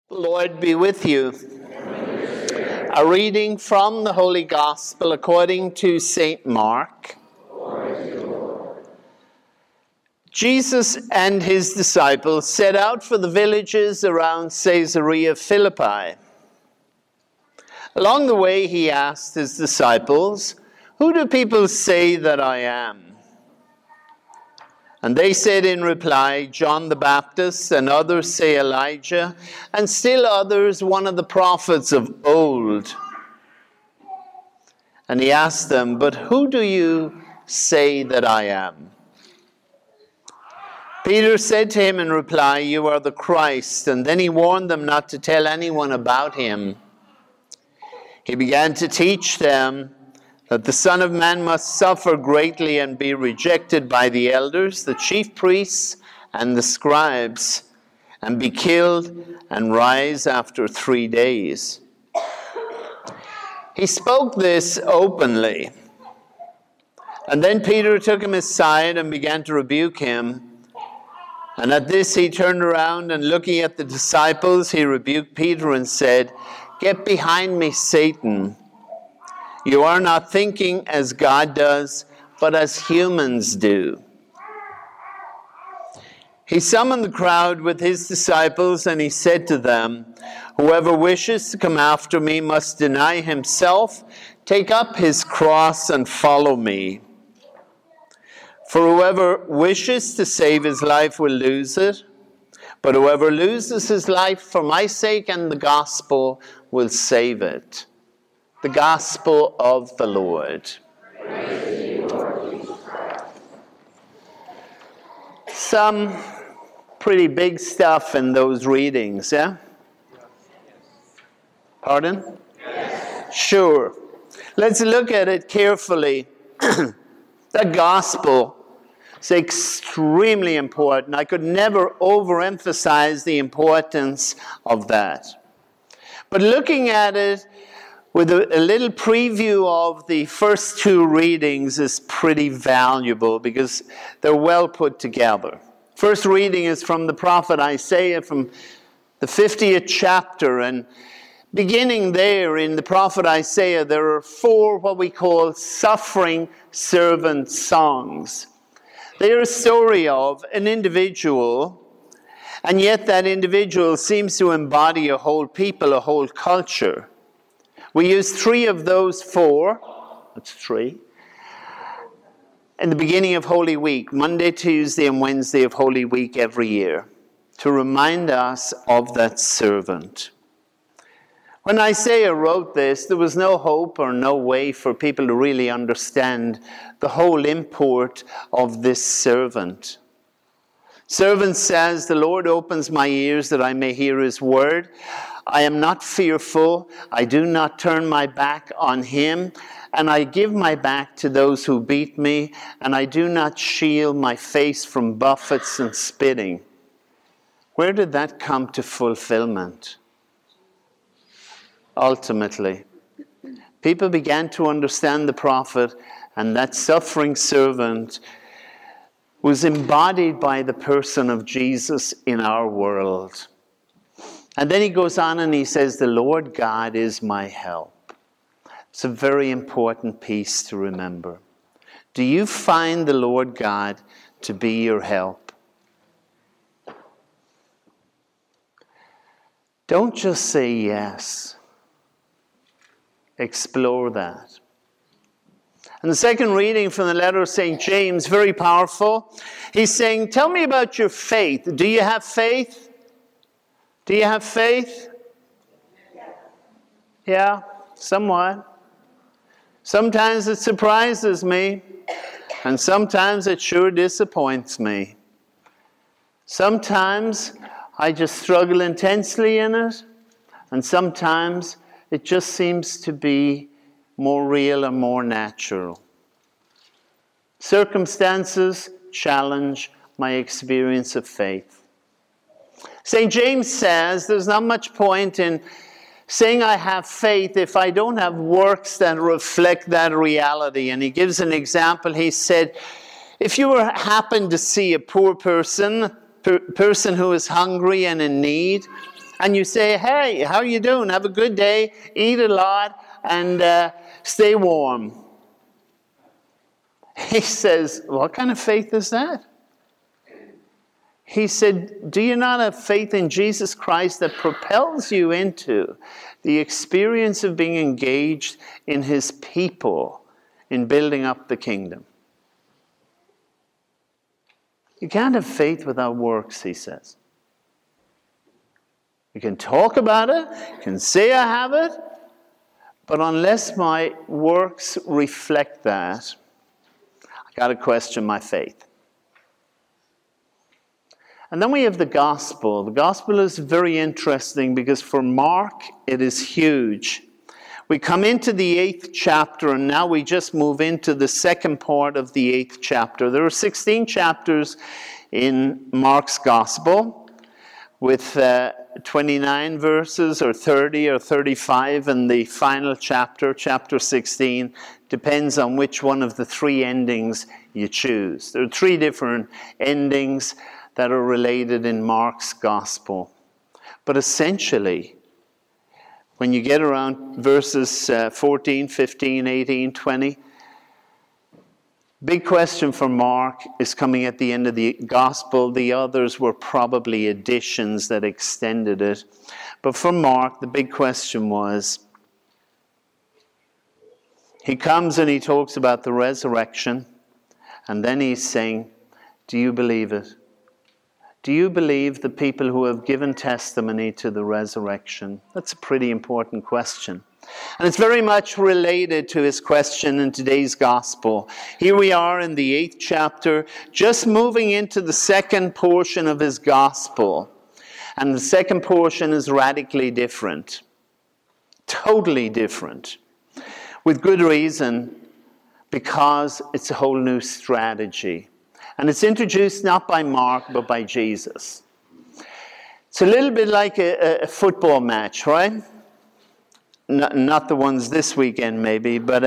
The Lord be with you. A reading from the Holy Gospel according to St. Mark. Jesus and his disciples set out for the villages around Caesarea Philippi. Along the way, he asked his disciples, "Who do people say that I am?" And they said in reply, "John the Baptist, and others say Elijah, and still others one of the prophets of old." And he asked them, "But who do you say that I am?" Peter said to him in reply, "You are the Christ." And then he warned them not to tell anyone about him. He began to teach them that the Son of Man must suffer greatly and be rejected by the elders, the chief priests, and the scribes, and be killed and rise after 3 days. He spoke this openly. And then Peter took him aside and began to rebuke him. And at this he turned around and looking at the disciples, he rebuked Peter and said, "Get behind me, Satan. You are not thinking as God does, but as humans do." He summoned the crowd with his disciples and he said to them, "Whoever wishes to come after me must deny himself, take up his cross and follow me. For whoever wishes to save his life will lose it, but whoever loses his life for my sake and the gospel will save it." The gospel of the Lord. Praise to you, Lord Jesus Christ. Some pretty big stuff in those readings, yeah? Pardon? Yes. Sure. Let's look at it carefully. The gospel is extremely important. I could never overemphasize the importance of that. But looking at it with a little preview of the first two readings is pretty valuable because they're well put together. First reading is from the prophet Isaiah from the 50th chapter, and beginning there in the prophet Isaiah, there are 4 what we call suffering servant songs. They are a story of an individual, and yet that individual seems to embody a whole people, a whole culture. We use 3 of those 4, that's 3, in the beginning of Holy Week, Monday, Tuesday, and Wednesday of Holy Week every year, to remind us of that servant. When Isaiah wrote this, there was no hope or no way for people to really understand the whole import of this servant. Servant says, "The Lord opens my ears that I may hear his word. I am not fearful. I do not turn my back on him. And I give my back to those who beat me. And I do not shield my face from buffets and spitting." Where did that come to fulfillment? Ultimately, people began to understand the prophet, and that suffering servant was embodied by the person of Jesus in our world. And then he goes on and he says, "The Lord God is my help." It's a very important piece to remember. Do you find the Lord God to be your help? Don't just say yes. Explore that. And the second reading from the letter of St. James, very powerful. He's saying, "Tell me about your faith. Do you have faith? Do you have faith?" Yeah, somewhat. Sometimes it surprises me, and sometimes it sure disappoints me. Sometimes I just struggle intensely in it, and sometimes it just seems to be more real and more natural. Circumstances challenge my experience of faith. St. James says there's not much point in saying I have faith if I don't have works that reflect that reality. And he gives an example. He said, if you happen to see a poor person who is hungry and in need, And you say, hey, how you doing? Have a good day, eat a lot, and stay warm. He says, what kind of faith is that? He said, do you not have faith in Jesus Christ that propels you into the experience of being engaged in his people in building up the kingdom? You can't have faith without works, he says. You can talk about it, you can say I have it, but unless my works reflect that, I got to question my faith. And then we have the gospel. The gospel is very interesting because for Mark, it is huge. We come into the 8th chapter, and now we just move into the second part of the 8th chapter. There are 16 chapters in Mark's gospel with 29 verses or 30 or 35 in the final chapter, chapter 16. Depends on which one of the three endings you choose. There are three different endings that are related in Mark's gospel. But essentially, when you get around verses 14, 15, 18, 20, big question for Mark is coming at the end of the gospel. The others were probably additions that extended it. But for Mark, the big question was, he comes and he talks about the resurrection, and then he's saying, do you believe it? Do you believe the people who have given testimony to the resurrection? That's a pretty important question. And it's very much related to his question in today's gospel. Here we are in the 8th chapter, just moving into the second portion of his gospel. And the second portion is radically different. Totally different. With good reason, because it's a whole new strategy. And it's introduced not by Mark, but by Jesus. It's a little bit like a football match, right? Not the ones this weekend, maybe, but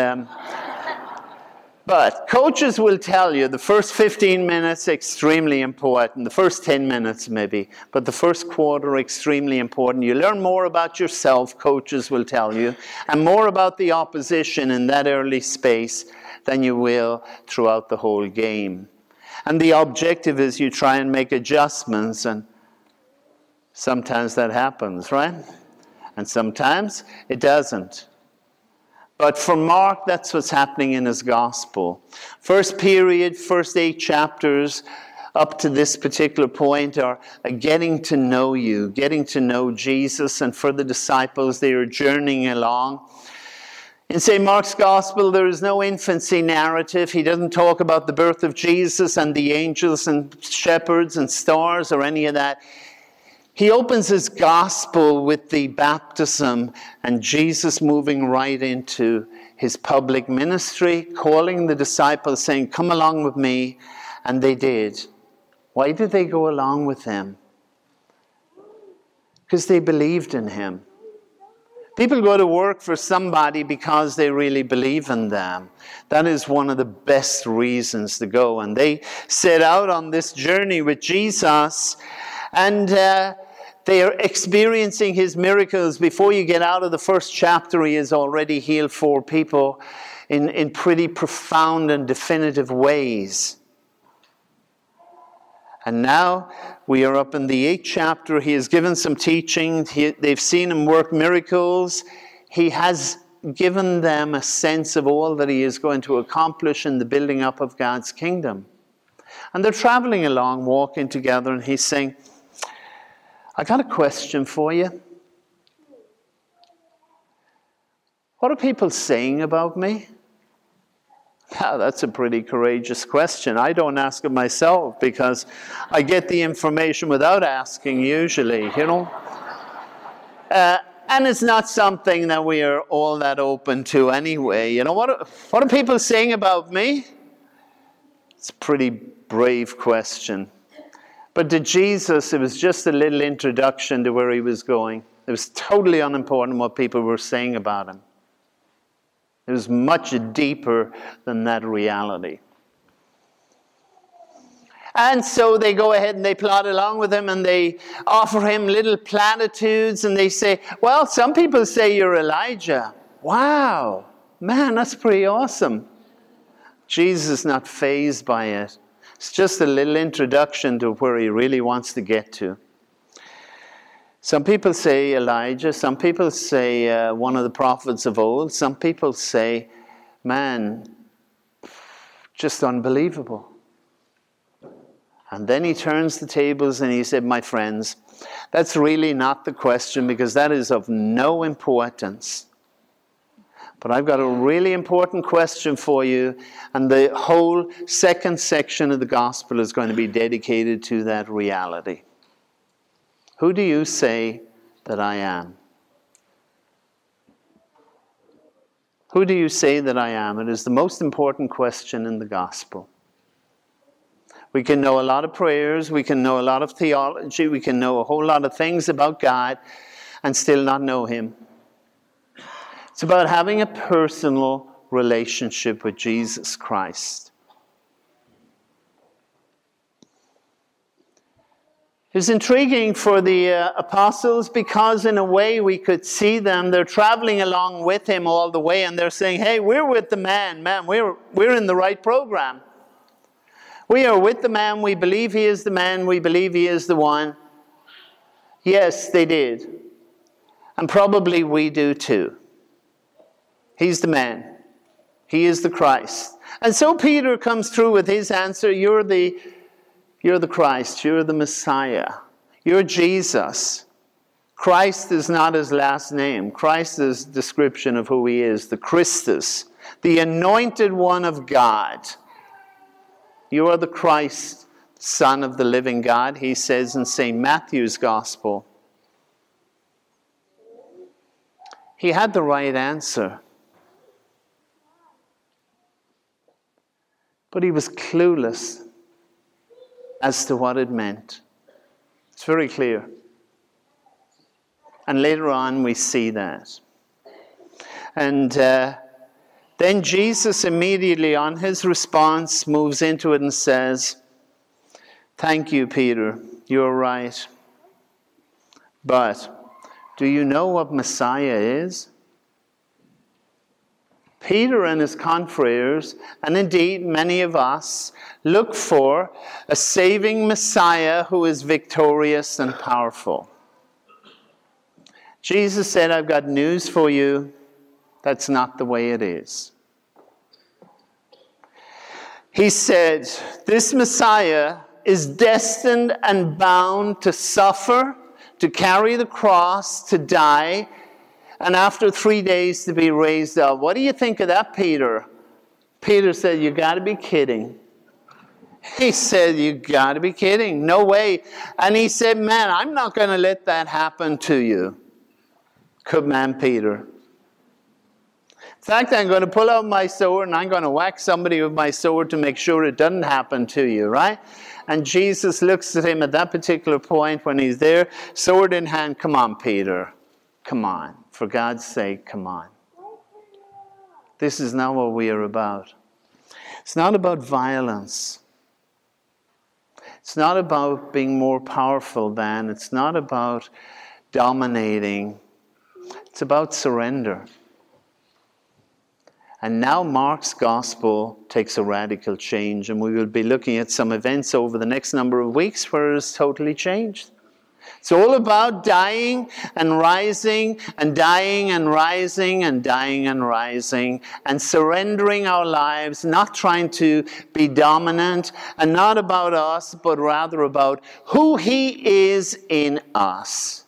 coaches will tell you the first 15 minutes, extremely important. The first 10 minutes, maybe. But the first quarter, extremely important. You learn more about yourself, coaches will tell you, and more about the opposition in that early space than you will throughout the whole game. And the objective is you try and make adjustments, and sometimes that happens, right? And sometimes it doesn't. But for Mark, that's what's happening in his gospel. First period, first 8 chapters up to this particular point are getting to know you, getting to know Jesus. And for the disciples, they are journeying along. In St. Mark's Gospel, there is no infancy narrative. He doesn't talk about the birth of Jesus and the angels and shepherds and stars or any of that. He opens his Gospel with the baptism and Jesus moving right into his public ministry, calling the disciples, saying, come along with me. And they did. Why did they go along with him? Because they believed in him. People go to work for somebody because they really believe in them. That is one of the best reasons to go. And they set out on this journey with Jesus, and they are experiencing his miracles. Before you get out of the first chapter, he has already healed 4 people in pretty profound and definitive ways. And now we are up in the 8th chapter. He has given some teaching. They've seen him work miracles. He has given them a sense of all that he is going to accomplish in the building up of God's kingdom. And they're traveling along, walking together, and he's saying, I got a question for you. What are people saying about me? Now, that's a pretty courageous question. I don't ask it myself because I get the information without asking usually, you know. And it's not something that we are all that open to anyway. You know, what are people saying about me? It's a pretty brave question. But to Jesus, it was just a little introduction to where he was going. It was totally unimportant what people were saying about him. It was much deeper than that reality. And so they go ahead and they plod along with him and they offer him little platitudes and they say, well, some people say you're Elijah. Wow, man, that's pretty awesome. Jesus is not fazed by it. It's just a little introduction to where he really wants to get to. Some people say Elijah. Some people say one of the prophets of old. Some people say, man, just unbelievable. And then he turns the tables and he said, my friends, that's really not the question because that is of no importance. But I've got a really important question for you, and the whole second section of the gospel is going to be dedicated to that reality. Who do you say that I am? Who do you say that I am? It is the most important question in the gospel. We can know a lot of prayers, we can know a lot of theology, we can know a whole lot of things about God and still not know him. It's about having a personal relationship with Jesus Christ. It's intriguing for the apostles because in a way we could see them. They're traveling along with him all the way and they're saying, hey, we're with the man. We're in the right program. We are with the man. We believe he is the man. We believe he is the one. Yes, they did. And probably we do too. He's the man. He is the Christ. And so Peter comes through with his answer. You're the Christ. You're the Messiah. You're Jesus. Christ is not his last name. Christ is the description of who he is. The Christus. The anointed one of God. You are the Christ, Son of the living God, he says in St. Matthew's Gospel. He had the right answer. But he was clueless as to what it meant. It's very clear. And later on we see that. And then Jesus immediately on his response moves into it and says, thank you, Peter, you're right. But do you know what Messiah is? Peter and his confreres, and indeed many of us, look for a saving Messiah who is victorious and powerful. Jesus said, I've got news for you. That's not the way it is. He said, this Messiah is destined and bound to suffer, to carry the cross, to die, and after 3 days to be raised up. What do you think of that, Peter? Peter said, you got to be kidding. He said, you got to be kidding. No way. And he said, man, I'm not going to let that happen to you. Good man, Peter. In fact, I'm going to pull out my sword and I'm going to whack somebody with my sword to make sure it doesn't happen to you, right? And Jesus looks at him at that particular point when he's there, sword in hand. Come on, Peter. Come on. For God's sake, come on. This is not what we are about. It's not about violence. It's not about being more powerful than. It's not about dominating. It's about surrender. And now Mark's gospel takes a radical change, and we will be looking at some events over the next number of weeks where it's totally changed. It's all about dying and rising and dying and rising and dying and rising and surrendering our lives, not trying to be dominant and not about us, but rather about who he is in us.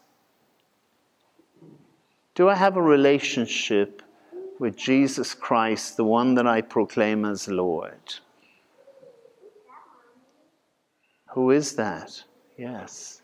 Do I have a relationship with Jesus Christ, the one that I proclaim as Lord? Who is that? Yes.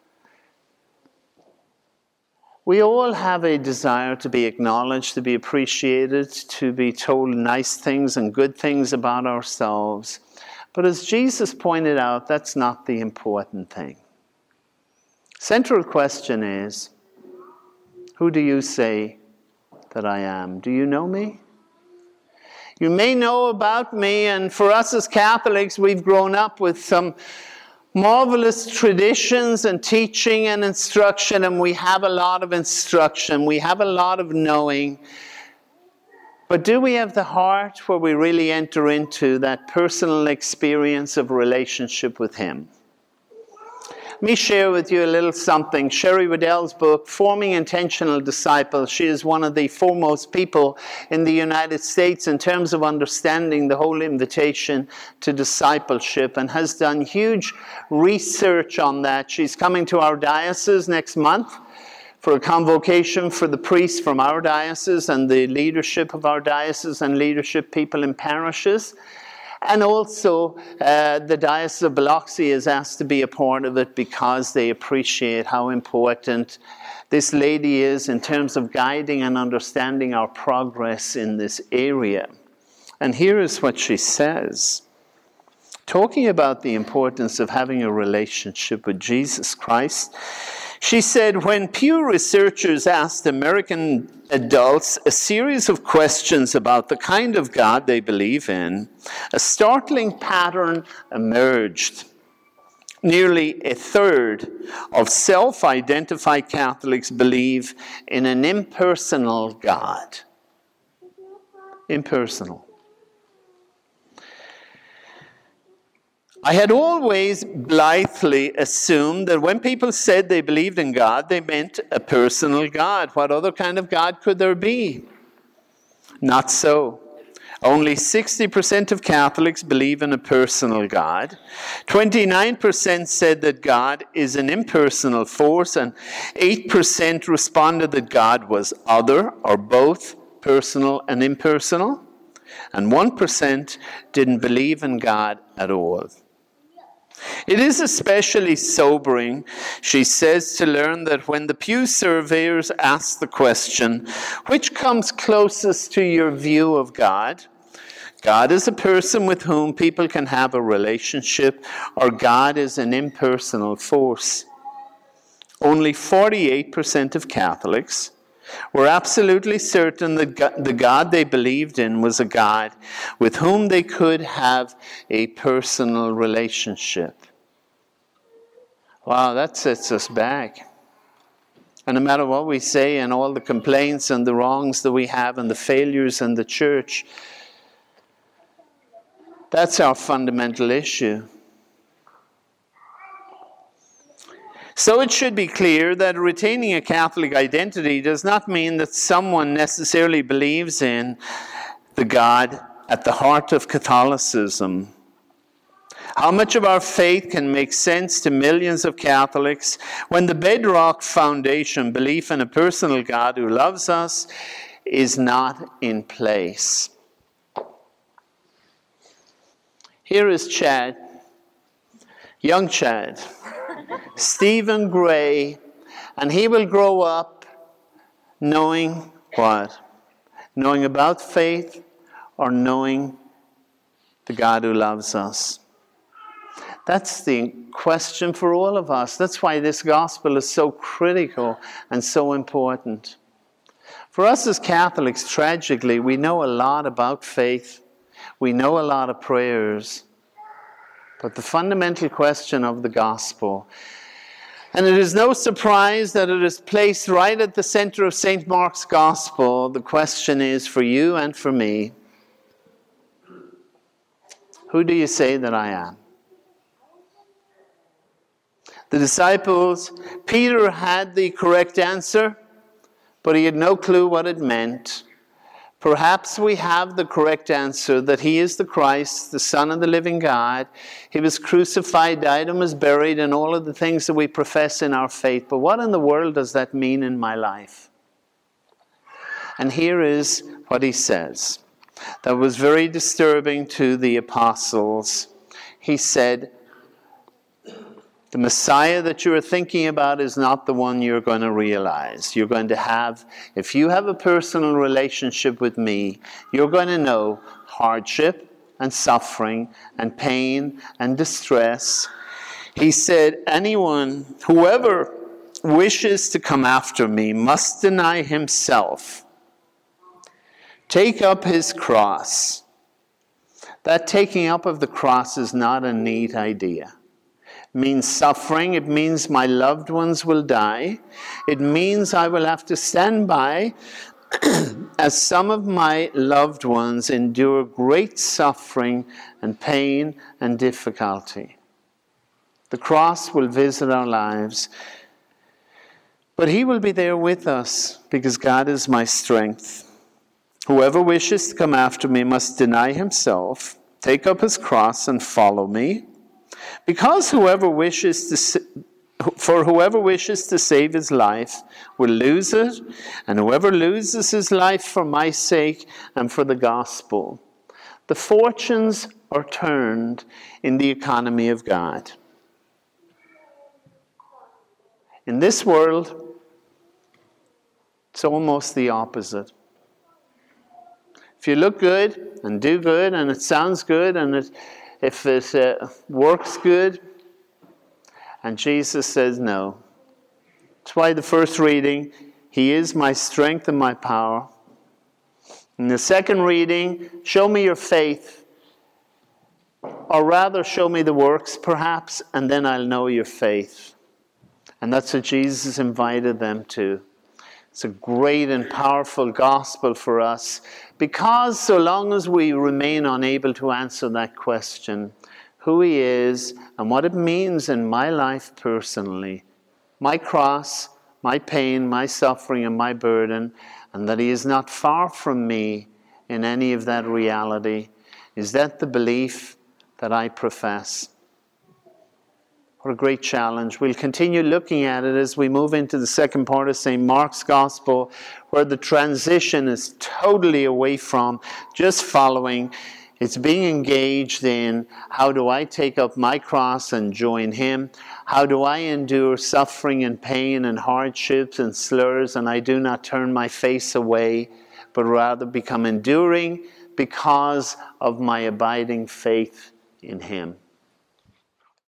We all have a desire to be acknowledged, to be appreciated, to be told nice things and good things about ourselves. But as Jesus pointed out, that's not the important thing. Central question is, who do you say that I am? Do you know me? You may know about me, and for us as Catholics, we've grown up with some marvelous traditions and teaching and instruction, and we have a lot of instruction. We have a lot of knowing. But do we have the heart where we really enter into that personal experience of relationship with Him? Let me share with you a little something. Sherry Weddell's book, Forming Intentional Disciples. She is one of the foremost people in the United States in terms of understanding the whole invitation to discipleship and has done huge research on that. She's coming to our diocese next month for a convocation for the priests from our diocese and the leadership of our diocese and leadership people in parishes. And also, the Diocese of Biloxi is asked to be a part of it because they appreciate how important this lady is in terms of guiding and understanding our progress in this area. And here is what she says. Talking about the importance of having a relationship with Jesus Christ, she said, when Pew researchers asked American adults a series of questions about the kind of God they believe in, a startling pattern emerged. Nearly a third of self-identified Catholics believe in an impersonal God. Impersonal. I had always blithely assumed that when people said they believed in God, they meant a personal God. What other kind of God could there be? Not so. Only 60% of Catholics believe in a personal God. 29% said that God is an impersonal force, and 8% responded that God was other or both personal and impersonal. And 1% didn't believe in God at all. It is especially sobering, she says, to learn that when the Pew surveyors ask the question, which comes closest to your view of God? God is a person with whom people can have a relationship, or God is an impersonal force. Only 48% of Catholics were absolutely certain that the God they believed in was a God with whom they could have a personal relationship. Wow, that sets us back. And no matter what we say and all the complaints and the wrongs that we have and the failures in the church, that's our fundamental issue. So it should be clear that retaining a Catholic identity does not mean that someone necessarily believes in the God at the heart of Catholicism. How much of our faith can make sense to millions of Catholics when the bedrock foundation, belief in a personal God who loves us, is not in place? Here is Chad, young Chad. Stephen Gray, and he will grow up knowing what? Knowing about faith or knowing the God who loves us? That's the question for all of us. That's why this gospel is so critical and so important. For us as Catholics, tragically, we know a lot about faith. We know a lot of prayers. But the fundamental question of the gospel, and it is no surprise that it is placed right at the center of St. Mark's gospel, the question is for you and for me, who do you say that I am? The disciples, Peter had the correct answer, but he had no clue what it meant. Perhaps we have the correct answer, that he is the Christ, the Son of the living God. He was crucified, died, and was buried, and all of the things that we profess in our faith. But what in the world does that mean in my life? And here is what he says. That was very disturbing to the apostles. He said, the Messiah that you are thinking about is not the one you're going to realize. You're going to have, if you have a personal relationship with me, you're going to know hardship and suffering and pain and distress. He said, whoever wishes to come after me must deny himself, take up his cross, That taking up of the cross is not a neat idea. It means suffering. It means my loved ones will die. It means I will have to stand by as some of my loved ones endure great suffering and pain and difficulty. The cross will visit our lives, but He will be there with us because God is my strength. Whoever wishes to come after me must deny himself, take up his cross, and follow me. Because whoever wishes to save his life will lose it, and whoever loses his life for my sake and for the gospel. The fortunes are turned in the economy of God. In this world, it's almost the opposite. If you look good and do good and it sounds good and if it works good, and Jesus says no. That's why the first reading, He is my strength and my power. In the second reading, show me your faith. Or rather, show me the works perhaps, and then I'll know your faith. And that's what Jesus invited them to. It's a great and powerful gospel for us, because so long as we remain unable to answer that question, who He is and what it means in my life personally, my cross, my pain, my suffering, and my burden, and that He is not far from me in any of that reality, is that the belief that I profess? What a great challenge. We'll continue looking at it as we move into the second part of St. Mark's Gospel, where the transition is totally away from just following. It's being engaged in, how do I take up my cross and join Him? How do I endure suffering and pain and hardships and slurs, and I do not turn my face away, but rather become enduring because of my abiding faith in Him?